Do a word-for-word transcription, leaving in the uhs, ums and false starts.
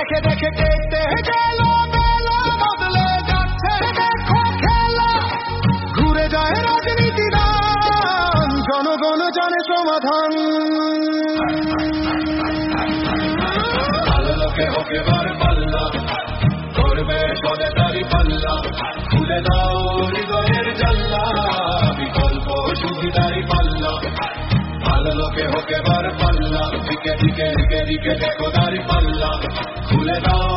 দেখে দেখে কেটে গেল বেলা, বদলে যাচ্ছে দেখো খেলা। ঘুরে যায় রাজনীতি দান, জনগণ জানে সমাধান। ভালো লোকে হোক এবার পাল্লা, করবে সদে তারি পাল্লা। খুলে দাও হৃদয়ের জানলা, বিকল্প সুবিধারি পাল্লা। ভালো লোকে হোক এবার পাল্লা, দিকে দিকে দিকে দিকে দেখো দাঁড়ি পাল্লা। খুলে দাও